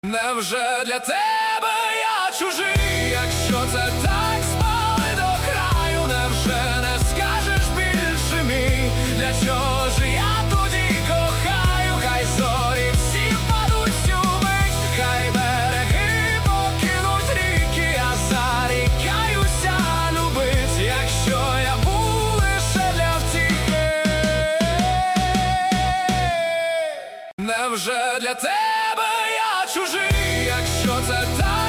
Невже для тебе я чужий, якщо це так спали до краю, невже не скажеш більше мій, для чого ж я тоді кохаю, хай зорі всі впадуть цю мить, хай береги покинуть ріки, я зарікаюся любить, якщо я був лише для втіхи. Невже для тебе чужий, якщо це так?